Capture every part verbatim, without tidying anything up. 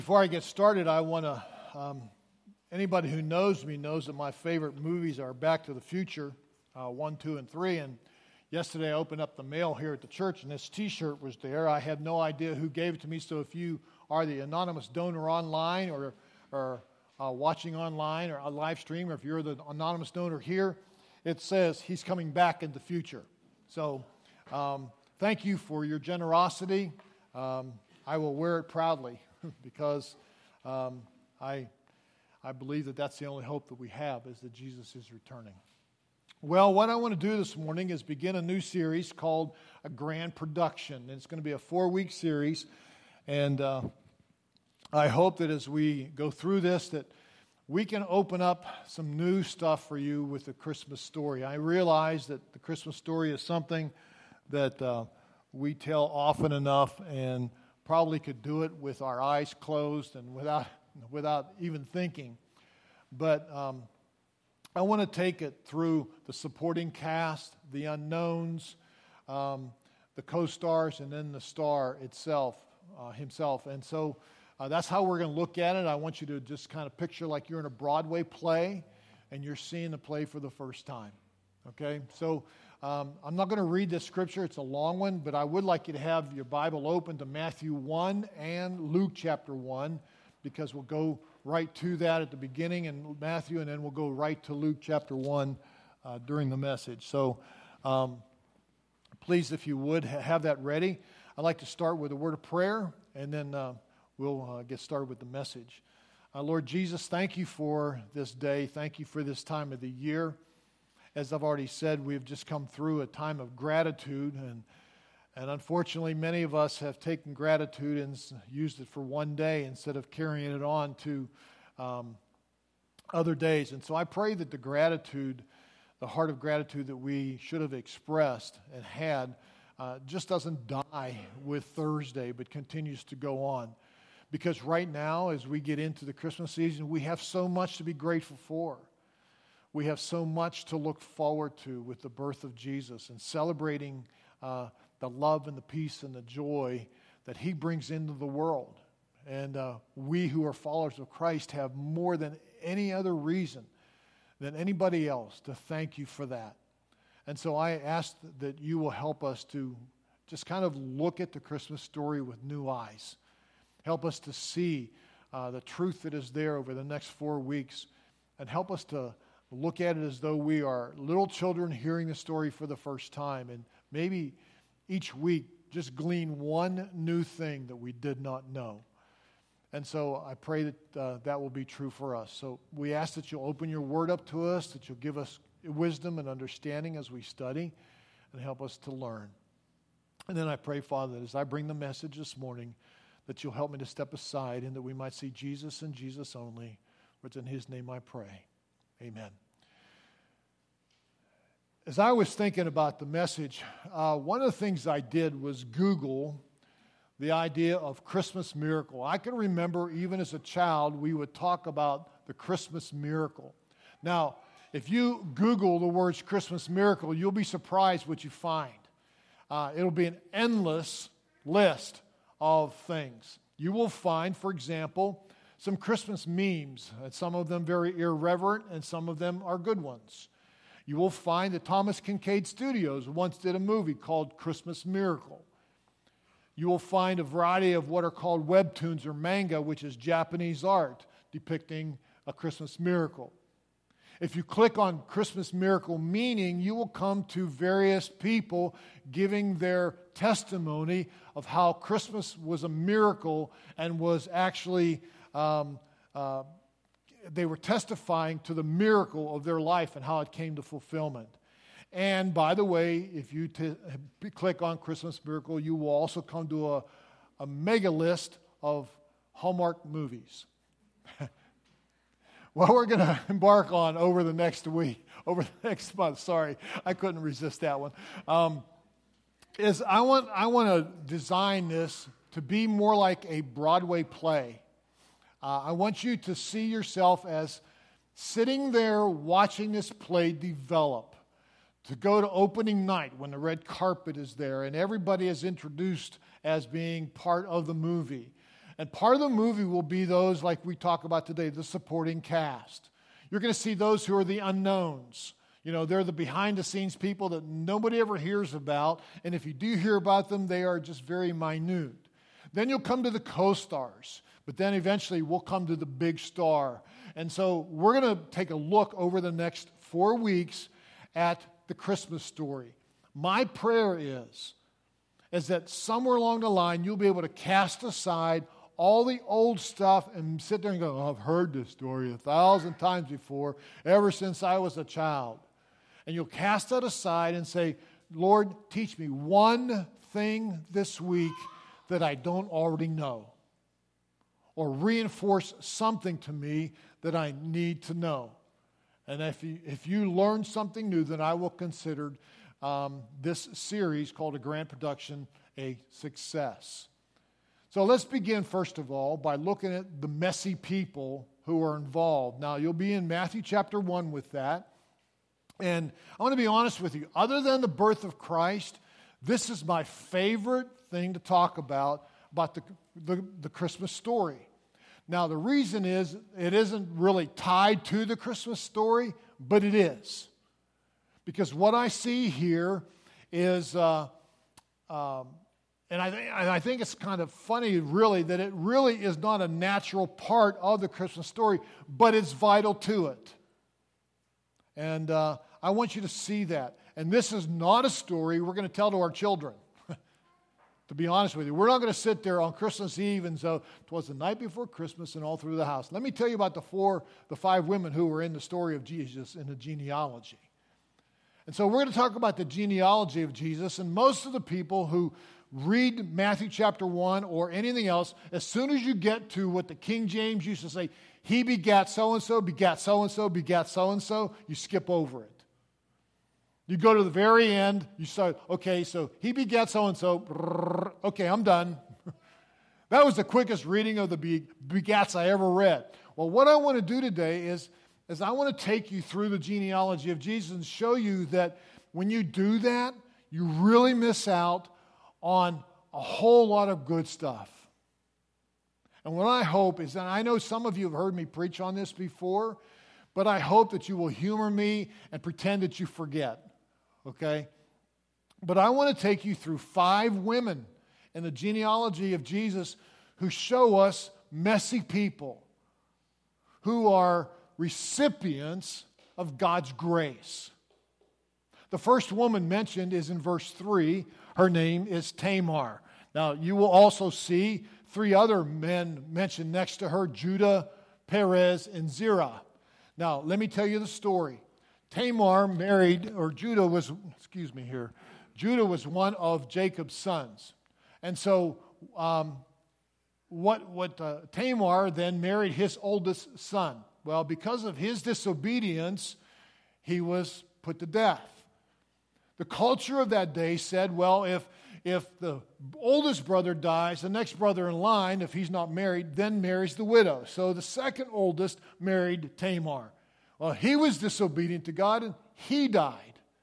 Before I get started, I want to, um, anybody who knows me knows that my favorite movies are Back to the Future, uh, one, two, and three, and yesterday I opened up the mail here at the church, and this t-shirt was there. I had no idea who gave it to me, so if you are the anonymous donor online or, or uh, watching online or a live stream, or if you're the anonymous donor here, it says, "He's coming back in the future." So um, thank you for your generosity. Um, I will wear it proudly. Because um, I, I believe that that's the only hope that we have, is that Jesus is returning. Well, what I want to do this morning is begin a new series called A Grand Production. And it's going to be a four-week series, and uh, I hope that as we go through this that we can open up some new stuff for you with the Christmas story. I realize that the Christmas story is something that uh, we tell often enough, and probably could do it with our eyes closed and without without even thinking. But um, I want to take it through the supporting cast, the unknowns, um, the co-stars, and then the star itself, uh, himself. And so uh, that's how we're going to look at it. I want you to just kind of picture like you're in a Broadway play and you're seeing the play for the first time. Okay? So Um, I'm not going to read this scripture. It's a long one, but I would like you to have your Bible open to Matthew one and Luke chapter one, because we'll go right to that at the beginning in Matthew, and then we'll go right to Luke chapter one uh, during the message. So um, please, if you would, ha- have that ready. I'd like to start with a word of prayer, and then uh, we'll uh, get started with the message. Uh, Lord Jesus, thank you for this day. Thank you for this time of the year. As I've already said, we've just come through a time of gratitude, and and unfortunately, many of us have taken gratitude and used it for one day instead of carrying it on to um, other days. And so I pray that the gratitude, the heart of gratitude that we should have expressed and had, uh, just doesn't die with Thursday, but continues to go on. Because right now, as we get into the Christmas season, we have so much to be grateful for. We have so much to look forward to with the birth of Jesus and celebrating uh, the love and the peace and the joy that He brings into the world. And uh, we who are followers of Christ have more than any other reason than anybody else to thank you for that. And so I ask that you will help us to just kind of look at the Christmas story with new eyes. Help us to see uh, the truth that is there over the next four weeks, and help us to look at it as though we are little children hearing the story for the first time, and maybe each week just glean one new thing that we did not know. And so I pray that uh, that will be true for us. So we ask that you'll open your word up to us, that you'll give us wisdom and understanding as we study, and help us to learn. And then I pray, Father, that as I bring the message this morning, that you'll help me to step aside and that we might see Jesus and Jesus only. For it's in His name I pray. Amen. As I was thinking about the message, uh, one of the things I did was Google the idea of Christmas miracle. I can remember even as a child, we would talk about the Christmas miracle. Now, if you Google the words Christmas miracle, you'll be surprised what you find. Uh, it'll be an endless list of things. You will find, for example, some Christmas memes, and some of them very irreverent, and some of them are good ones. You will find that Thomas Kincaid Studios once did a movie called Christmas Miracle. You will find a variety of what are called webtoons or manga, which is Japanese art depicting a Christmas miracle. If you click on Christmas miracle meaning, you will come to various people giving their testimony of how Christmas was a miracle and was actually Um, uh, they were testifying to the miracle of their life and how it came to fulfillment. And by the way, if you t- click on Christmas miracle, you will also come to a, a mega list of Hallmark movies. What we're going to embark on over the next week, over the next month, sorry, I couldn't resist that one, um, is I want, I want to design this to be more like a Broadway play. Uh, I want you to see yourself as sitting there watching this play develop, to go to opening night when the red carpet is there and everybody is introduced as being part of the movie. And part of the movie will be those like we talk about today, the supporting cast. You're going to see those who are the unknowns. You know, they're the behind-the-scenes people that nobody ever hears about. And if you do hear about them, they are just very minute. Then you'll come to the co-stars. But then eventually we'll come to the big star. And so we're going to take a look over the next four weeks at the Christmas story. My prayer is, is that somewhere along the line you'll be able to cast aside all the old stuff and sit there and go, oh, I've heard this story a thousand times before, ever since I was a child. And you'll cast that aside and say, Lord, teach me one thing this week that I don't already know. Or reinforce something to me that I need to know. And if you, if you learn something new, then I will consider um, this series called A Grand Production a success. So let's begin, first of all, by looking at the messy people who are involved. Now, you'll be in Matthew chapter one with that. And I want to be honest with you. Other than the birth of Christ, this is my favorite thing to talk about, about the, the, the Christmas story. Now, the reason is it isn't really tied to the Christmas story, but it is. Because what I see here is, uh, um, and I, th- I think it's kind of funny, really, that it really is not a natural part of the Christmas story, but it's vital to it. And uh, I want you to see that. And this is not a story we're going to tell to our children. To be honest with you, we're not going to sit there on Christmas Eve and so it was the night before Christmas and all through the house. Let me tell you about the four, the five women who were in the story of Jesus in the genealogy. And so we're going to talk about the genealogy of Jesus, and most of the people who read Matthew chapter one or anything else, as soon as you get to what the King James used to say, he begat so-and-so, begat so-and-so, begat so-and-so, you skip over it. You go to the very end, you say, okay, so he begat so-and-so, okay, I'm done. That was the quickest reading of the begats I ever read. Well, what I want to do today is, is I want to take you through the genealogy of Jesus and show you that when you do that, you really miss out on a whole lot of good stuff. And what I hope is, and I know some of you have heard me preach on this before, but I hope that you will humor me and pretend that you forget. Okay? But I want to take you through five women in the genealogy of Jesus who show us messy people who are recipients of God's grace. The first woman mentioned is in verse three. Her name is Tamar. Now, you will also see three other men mentioned next to her, Judah, Perez, and Zerah. Now, let me tell you the story. Tamar married, or Judah was, excuse me here, Judah was one of Jacob's sons. And so um, what, what uh, Tamar then married his oldest son. Well, because of his disobedience, he was put to death. The culture of that day said, well, if, if the oldest brother dies, the next brother in line, if he's not married, then marries the widow. So the second oldest married Tamar. Well, he was disobedient to God, and he died.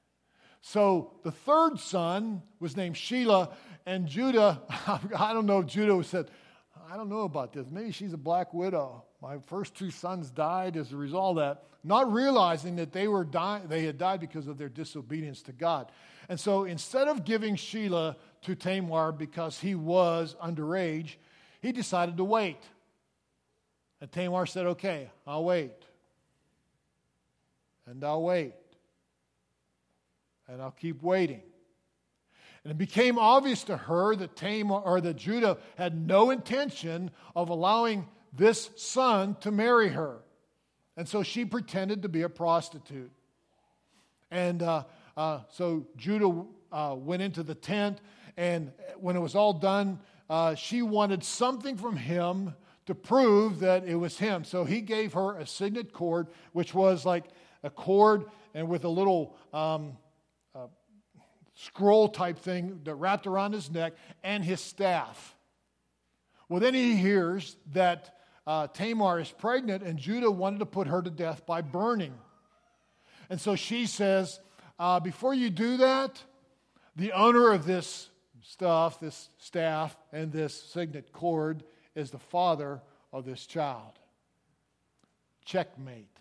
So the third son was named Shelah, and Judah, I don't know if Judah said, I don't know about this. Maybe she's a black widow. My first two sons died as a result of that, not realizing that they were die- they had died because of their disobedience to God. And so instead of giving Shelah to Tamar because he was underage, he decided to wait. And Tamar said, okay, I'll wait. And I'll wait. And I'll keep waiting. And it became obvious to her that Tamar or that Judah had no intention of allowing this son to marry her. And so she pretended to be a prostitute. And uh, uh, so Judah uh, went into the tent, and when it was all done, uh, she wanted something from him to prove that it was him. So he gave her a signet cord, which was like a cord and with a little um, uh, scroll type thing that wrapped around his neck, and his staff. Well, then he hears that uh, Tamar is pregnant, and Judah wanted to put her to death by burning. And so she says, uh, before you do that, the owner of this stuff, this staff, and this signet cord is the father of this child. Checkmate.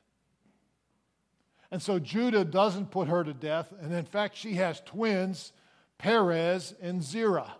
And so Judah doesn't put her to death, and in fact, she has twins, Perez and Zerah.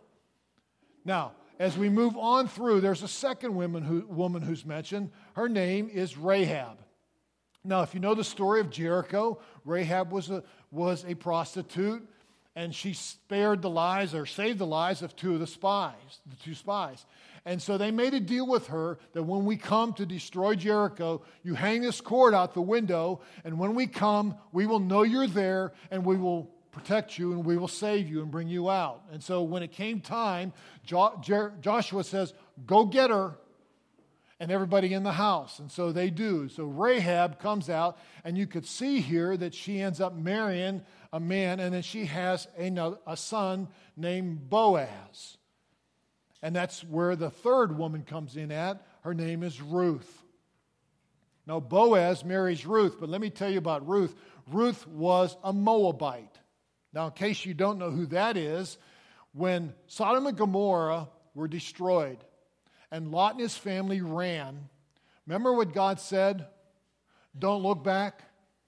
Now, as we move on through, there's a second woman, who, woman who's mentioned. Her name is Rahab. Now, if you know the story of Jericho, Rahab was a, was a prostitute, and she spared the lives or saved the lives of two of the spies, the two spies. And so they made a deal with her that when we come to destroy Jericho, you hang this cord out the window, and when we come, we will know you're there, and we will protect you, and we will save you and bring you out. And so when it came time, jo- Jer- Joshua says, go get her, and everybody in the house. And so they do. So Rahab comes out, and you could see here that she ends up marrying a man, and then she has a, a son named Boaz. And that's where the third woman comes in at. Her name is Ruth. Now, Boaz marries Ruth, but let me tell you about Ruth. Ruth was a Moabite. Now, in case you don't know who that is, when Sodom and Gomorrah were destroyed and Lot and his family ran, remember what God said? Don't look back.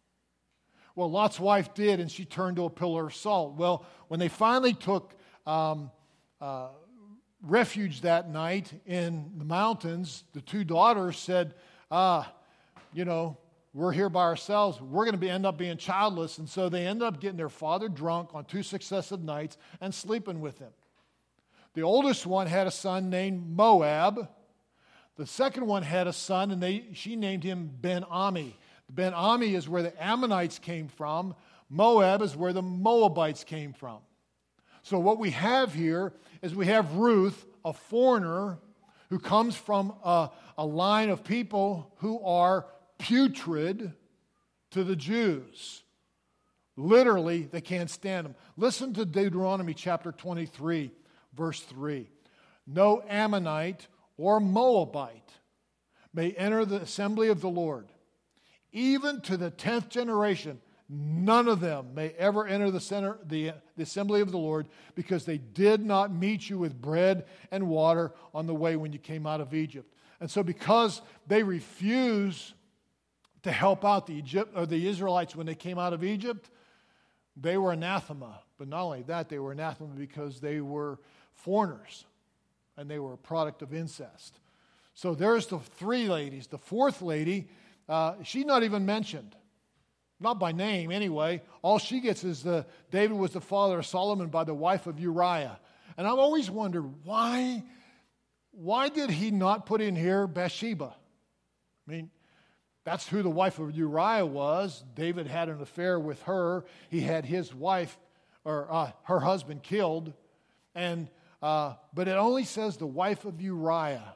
Well, Lot's wife did, and she turned to a pillar of salt. Well, when they finally took um, uh, refuge that night in the mountains, the two daughters said, ah, you know, we're here by ourselves. We're going to be, end up being childless. And so they ended up getting their father drunk on two successive nights and sleeping with him. The oldest one had a son named Moab. The second one had a son, and they she named him Ben-Ami. Ben-Ami is where the Ammonites came from. Moab is where the Moabites came from. So what we have here is we have Ruth, a foreigner, who comes from a, a line of people who are putrid to the Jews. Literally, they can't stand them. Listen to Deuteronomy chapter twenty-three, verse three. No Ammonite or Moabite may enter the assembly of the Lord. Even to the tenth generation, none of them may ever enter the, center, the, the assembly of the Lord, because they did not meet you with bread and water on the way when you came out of Egypt. And so because they refuse to help out the Egypt, or the Israelites when they came out of Egypt, they were anathema. But not only that, they were anathema because they were foreigners, and they were a product of incest. So there's the three ladies. The fourth lady, uh, she's not even mentioned. Not by name, anyway. All she gets is the David was the father of Solomon by the wife of Uriah. And I've always wondered, why, why did he not put in here Bathsheba? I mean, that's who the wife of Uriah was. David had an affair with her. He had his wife, or uh, her husband, killed. And uh, but it only says the wife of Uriah.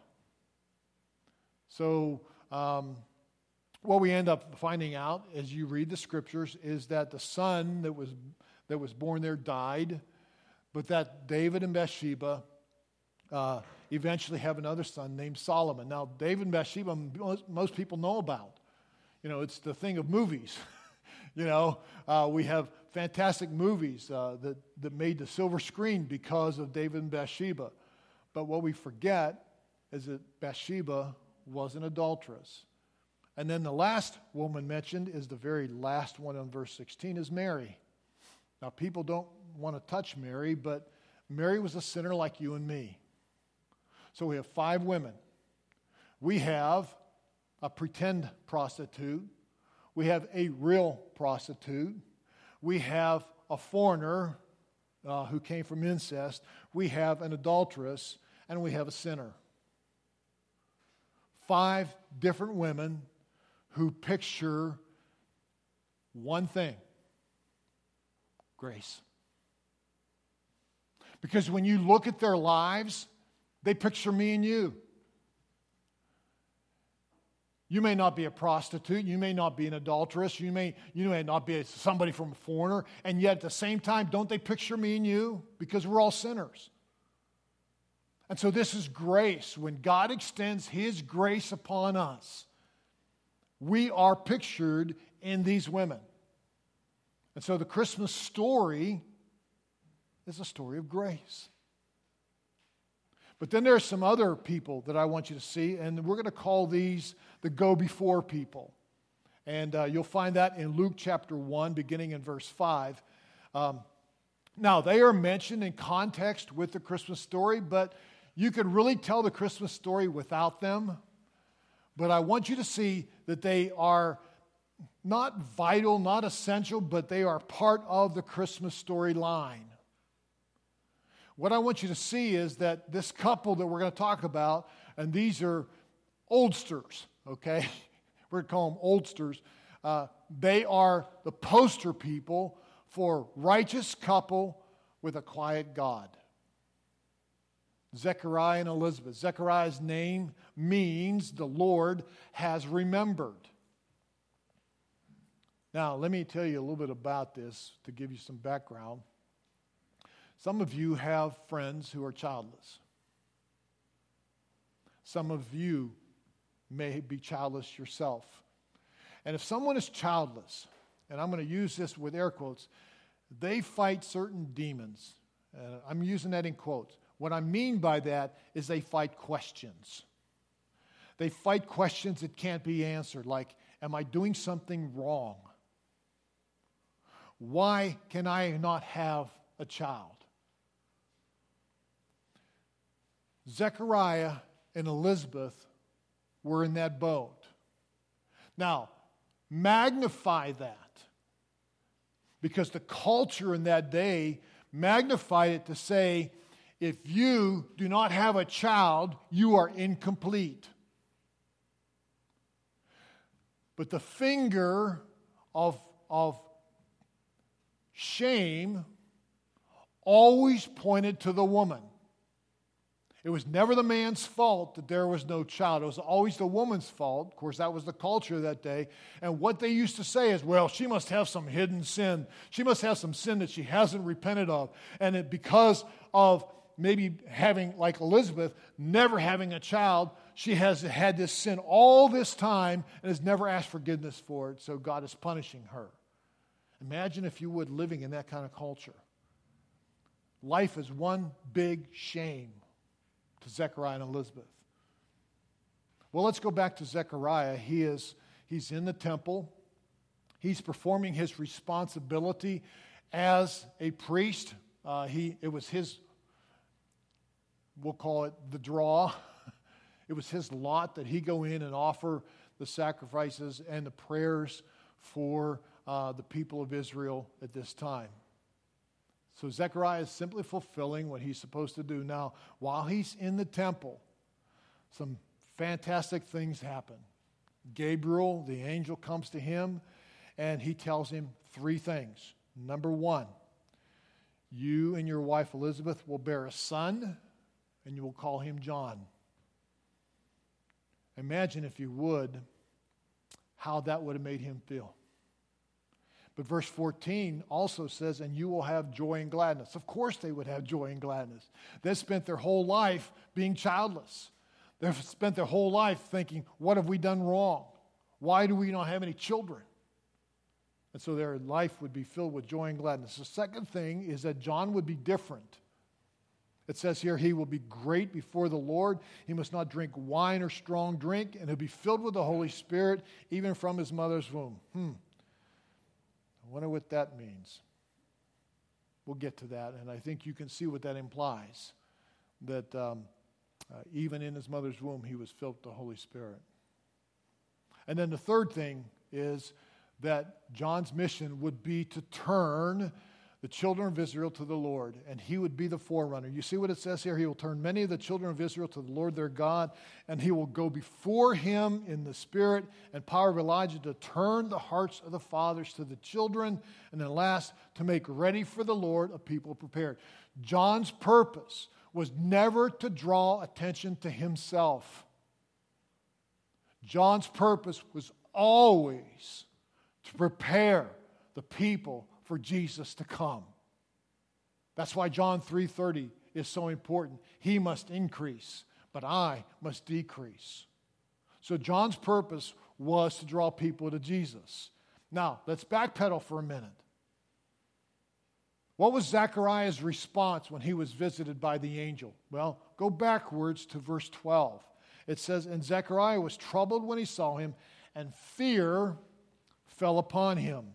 So Um, what we end up finding out as you read the scriptures is that the son that was that was born there died, but that David and Bathsheba uh, eventually have another son named Solomon. Now, David and Bathsheba, most, most people know about. You know, it's the thing of movies. you know, uh, we have fantastic movies uh, that, that made the silver screen because of David and Bathsheba. But what we forget is that Bathsheba was an adulteress. And then the last woman mentioned is the very last one in verse sixteen is Mary. Now, people don't want to touch Mary, but Mary was a sinner like you and me. So we have five women. We have a pretend prostitute. We have a real prostitute. We have a foreigner uh, who came from incest. We have an adulteress, and we have a sinner. Five different women who picture one thing: grace. Because when you look at their lives, they picture me and you. You may not be a prostitute, you may not be an adulteress, you may, you may not be somebody from a foreigner, and yet at the same time, don't they picture me and you? Because we're all sinners. And so this is grace. When God extends His grace upon us, we are pictured in these women. And so the Christmas story is a story of grace. But then there's some other people that I want you to see, and we're going to call these the go-before people. And uh, you'll find that in Luke chapter one, beginning in verse five. Um, now, they are mentioned in context with the Christmas story, but you could really tell the Christmas story without them. But I want you to see that they are not vital, not essential, but they are part of the Christmas storyline. What I want you to see is that this couple that we're going to talk about, and these are oldsters, okay? We're going to call them oldsters. Uh, they are the poster people for righteous couple with a quiet God. Zechariah and Elizabeth. Zechariah's name means the Lord has remembered. Now, let me tell you a little bit about this to give you some background. Some of you have friends who are childless. Some of you may be childless yourself. And if someone is childless, and I'm going to use this with air quotes, they fight certain demons. Uh, I'm using that in quotes. What I mean by that is they fight questions. They fight questions that can't be answered, like, am I doing something wrong? Why can I not have a child? Zechariah and Elizabeth were in that boat. Now, magnify that, because the culture in that day magnified it to say, if you do not have a child, you are incomplete. But the finger of, of shame always pointed to the woman. It was never the man's fault that there was no child. It was always the woman's fault. Of course, that was the culture of that day. And what they used to say is, well, she must have some hidden sin. She must have some sin that she hasn't repented of. And it, because of maybe having, like Elizabeth, never having a child, she has had this sin all this time and has never asked forgiveness for it, so God is punishing her. Imagine, if you would, living in that kind of culture. Life is one big shame to Zechariah and Elizabeth. Well, let's go back to Zechariah. He is, he's in the temple. He's performing his responsibility as a priest. Uh, he, it was his, we'll call it the draw. It was his lot that he go in and offer the sacrifices and the prayers for uh, the people of Israel at this time. So Zechariah is simply fulfilling what he's supposed to do. Now, while he's in the temple, some fantastic things happen. Gabriel, the angel, comes to him, and he tells him three things. Number one, you and your wife Elizabeth will bear a son, and you will call him John. Imagine, if you would, how that would have made him feel. But verse fourteen also says, and you will have joy and gladness. Of course they would have joy and gladness. They spent their whole life being childless. They've spent their whole life thinking, what have we done wrong? Why do we not have any children? And so their life would be filled with joy and gladness. The second thing is that John would be different. It says here, he will be great before the Lord. He must not drink wine or strong drink, and he'll be filled with the Holy Spirit, even from his mother's womb. Hmm. I wonder what that means. We'll get to that, and I think you can see what that implies, that um, uh, even in his mother's womb, he was filled with the Holy Spirit. And then the third thing is that John's mission would be to turn the children of Israel to the Lord, and he would be the forerunner. You see what it says here? He will turn many of the children of Israel to the Lord their God, and he will go before him in the spirit and power of Elijah to turn the hearts of the fathers to the children, and then last, to make ready for the Lord a people prepared. John's purpose was never to draw attention to himself. John's purpose was always to prepare the people for Jesus to come. That's why John three thirty is so important. He must increase, but I must decrease. So John's purpose was to draw people to Jesus. Now, let's backpedal for a minute. What was Zechariah's response when he was visited by the angel? Well, go backwards to verse twelve. It says, and Zechariah was troubled when he saw him, and fear fell upon him.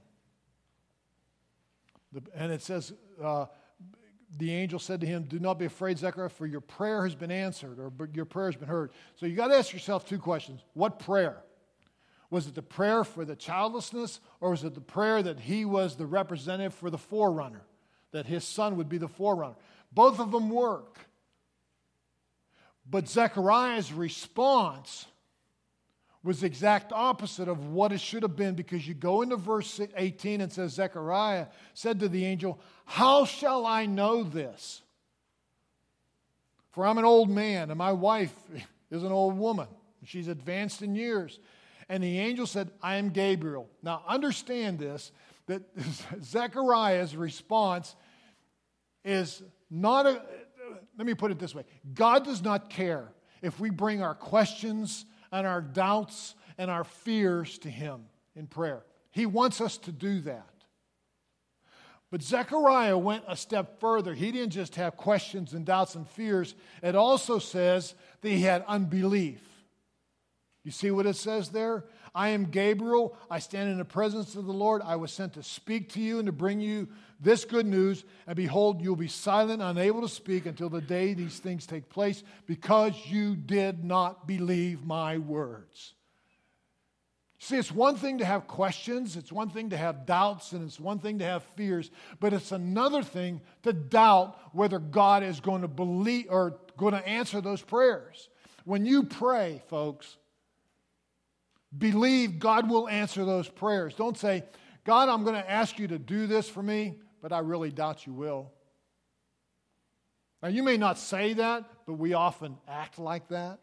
The, and it says, uh, the angel said to him, do not be afraid, Zechariah, for your prayer has been answered, or your prayer has been heard. So you got to ask yourself two questions. What prayer? Was it the prayer for the childlessness, or was it the prayer that he was the representative for the forerunner, that his son would be the forerunner? Both of them work. But Zechariah's response was the exact opposite of what it should have been, because you go into verse eighteen and says, Zechariah said to the angel, how shall I know this? For I'm an old man, and my wife is an old woman. She's advanced in years. And the angel said, I am Gabriel. Now understand this, that Zechariah's response is not a, let me put it this way. God does not care if we bring our questions and our doubts and our fears to Him in prayer. He wants us to do that. But Zechariah went a step further. He didn't just have questions and doubts and fears. It also says that he had unbelief. You see what it says there? I am Gabriel. I stand in the presence of the Lord. I was sent to speak to you and to bring you this good news. And behold, you'll be silent, unable to speak until the day these things take place, because you did not believe my words. See, it's one thing to have questions, it's one thing to have doubts, and it's one thing to have fears, but it's another thing to doubt whether God is going to believe or going to answer those prayers. When you pray, folks, believe God will answer those prayers. Don't say, God, I'm going to ask you to do this for me, but I really doubt you will. Now, you may not say that, but we often act like that.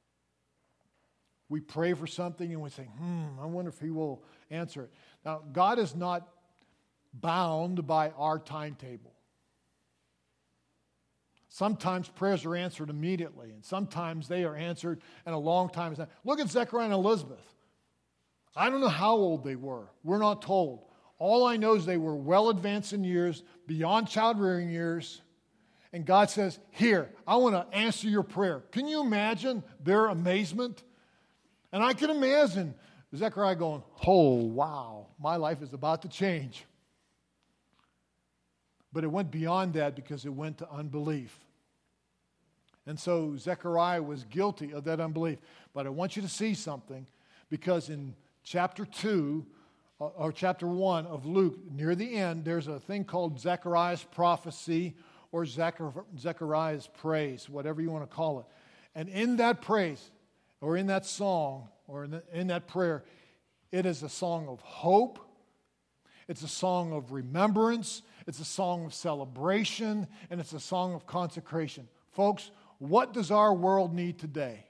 We pray for something and we say, hmm, I wonder if He will answer it. Now, God is not bound by our timetable. Sometimes prayers are answered immediately, and sometimes they are answered in a long time. Look at Zechariah and Elizabeth. I don't know how old they were. We're not told. All I know is they were well advanced in years, beyond child-rearing years. And God says, here, I want to answer your prayer. Can you imagine their amazement? And I can imagine Zechariah going, oh, wow, my life is about to change. But it went beyond that because it went to unbelief. And so Zechariah was guilty of that unbelief. But I want you to see something, because in chapter two, or chapter one of Luke, near the end, there's a thing called Zechariah's prophecy or Zechariah's praise, whatever you want to call it. And in that praise, or in that song, or in, the, in that prayer, it is a song of hope. It's a song of remembrance. It's a song of celebration. And it's a song of consecration. Folks, what does our world need today?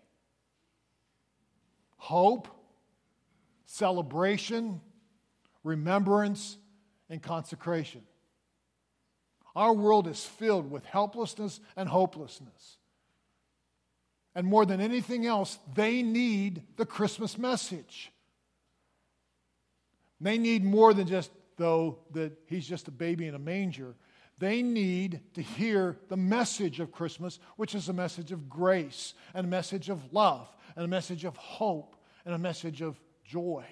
Hope, celebration, remembrance, and consecration. Our world is filled with helplessness and hopelessness. And more than anything else, they need the Christmas message. They need more than just, though, that He's just a baby in a manger. They need to hear the message of Christmas, which is a message of grace, and a message of love, and a message of hope, and a message of joy.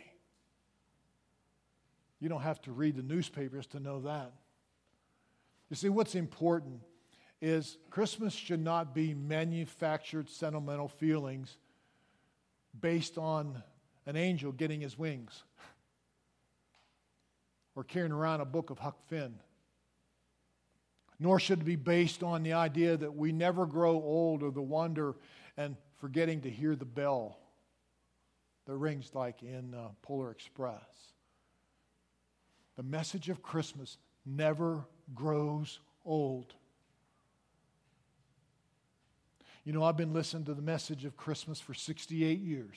You don't have to read the newspapers to know that. You see, what's important is Christmas should not be manufactured sentimental feelings based on an angel getting his wings or carrying around a book of Huck Finn. Nor should it be based on the idea that we never grow old, or the wonder and forgetting to hear the bell that rings like in uh, Polar Express. The message of Christmas never grows old. You know, I've been listening to the message of Christmas for sixty-eight years.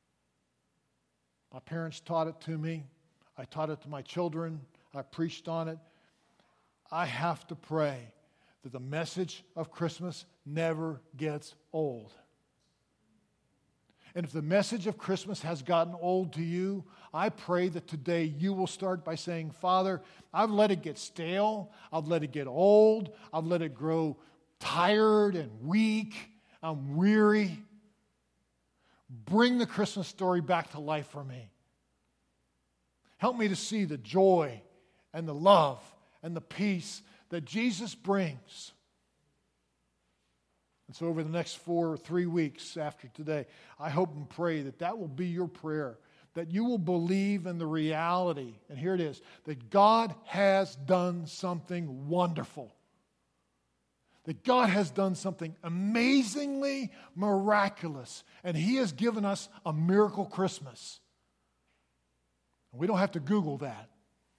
My parents taught it to me. I taught it to my children. I preached on it. I have to pray that the message of Christmas never gets old. And if the message of Christmas has gotten old to you, I pray that today you will start by saying, Father, I've let it get stale. I've let it get old. I've let it grow tired and weak. I'm weary. Bring the Christmas story back to life for me. Help me to see the joy and the love and the peace that Jesus brings. And so over the next four or three weeks after today, I hope and pray that that will be your prayer, that you will believe in the reality, and here it is, that God has done something wonderful. That God has done something amazingly miraculous, and He has given us a miracle Christmas. We don't have to Google that.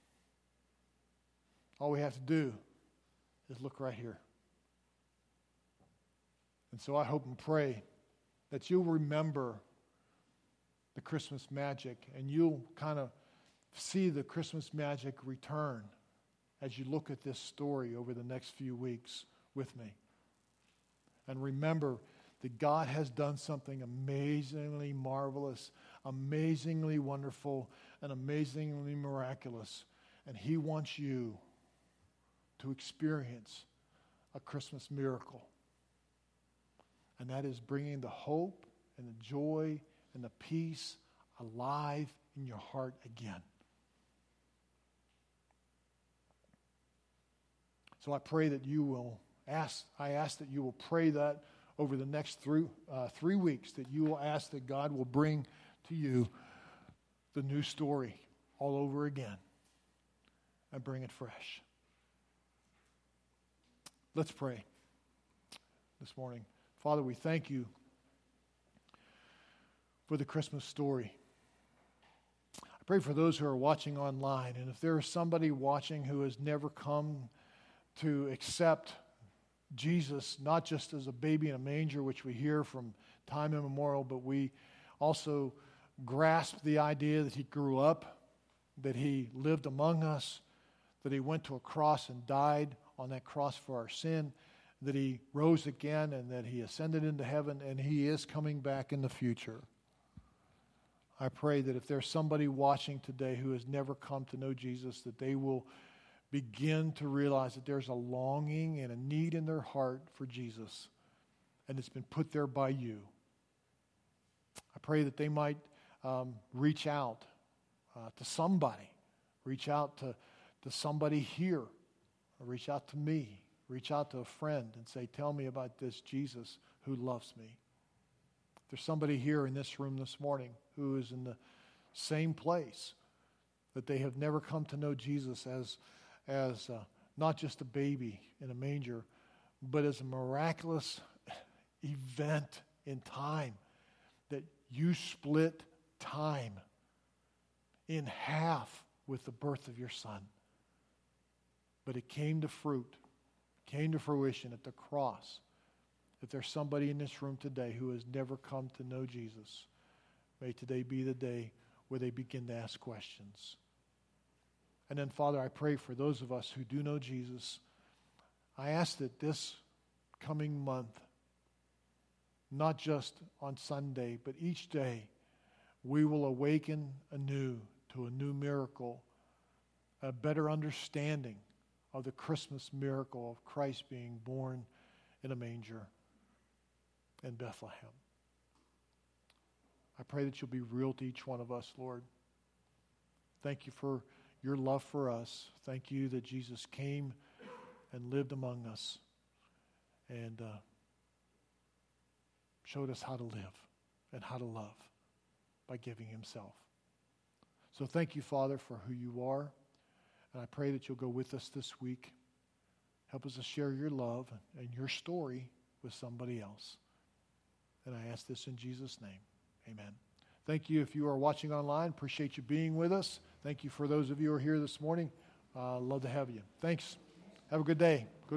All we have to do is look right here. And so I hope and pray that you'll remember the Christmas magic, and you'll kind of see the Christmas magic return as you look at this story over the next few weeks with me. And remember that God has done something amazingly marvelous, amazingly wonderful, and amazingly miraculous. And He wants you to experience a Christmas miracle. And that is bringing the hope and the joy and the peace alive in your heart again. So I pray that you will ask, I ask that you will pray that over the next three, uh, three weeks, that you will ask that God will bring to you the new story all over again and bring it fresh. Let's pray this morning. Father, we thank you for the Christmas story. I pray for those who are watching online, and if there is somebody watching who has never come to accept Jesus, not just as a baby in a manger, which we hear from time immemorial, but we also grasp the idea that He grew up, that He lived among us, that He went to a cross and died on that cross for our sin, that He rose again, and that He ascended into heaven, and He is coming back in the future. I pray that if there's somebody watching today who has never come to know Jesus, that they will begin to realize that there's a longing and a need in their heart for Jesus, and it's been put there by you. I pray that they might um, reach out uh, to somebody, reach out to, to somebody here, or reach out to me, reach out to a friend and say, tell me about this Jesus who loves me. If there's somebody here in this room this morning who is in the same place, that they have never come to know Jesus as as uh, not just a baby in a manger, but as a miraculous event in time, that you split time in half with the birth of your Son. But it came to fruit, came to fruition at the cross. If there's somebody in this room today who has never come to know Jesus, may today be the day where they begin to ask questions. And then, Father, I pray for those of us who do know Jesus. I ask that this coming month, not just on Sunday, but each day, we will awaken anew to a new miracle, a better understanding of the Christmas miracle of Christ being born in a manger in Bethlehem. I pray that you'll be real to each one of us, Lord. Thank you for your love for us. Thank you that Jesus came and lived among us and uh, showed us how to live and how to love by giving Himself. So thank you, Father, for who you are. And I pray that you'll go with us this week. Help us to share your love and your story with somebody else. And I ask this in Jesus' name. Amen. Thank you if you are watching online. Appreciate you being with us. Thank you for those of you who are here this morning. Uh, love to have you. Thanks. Have a good day. Good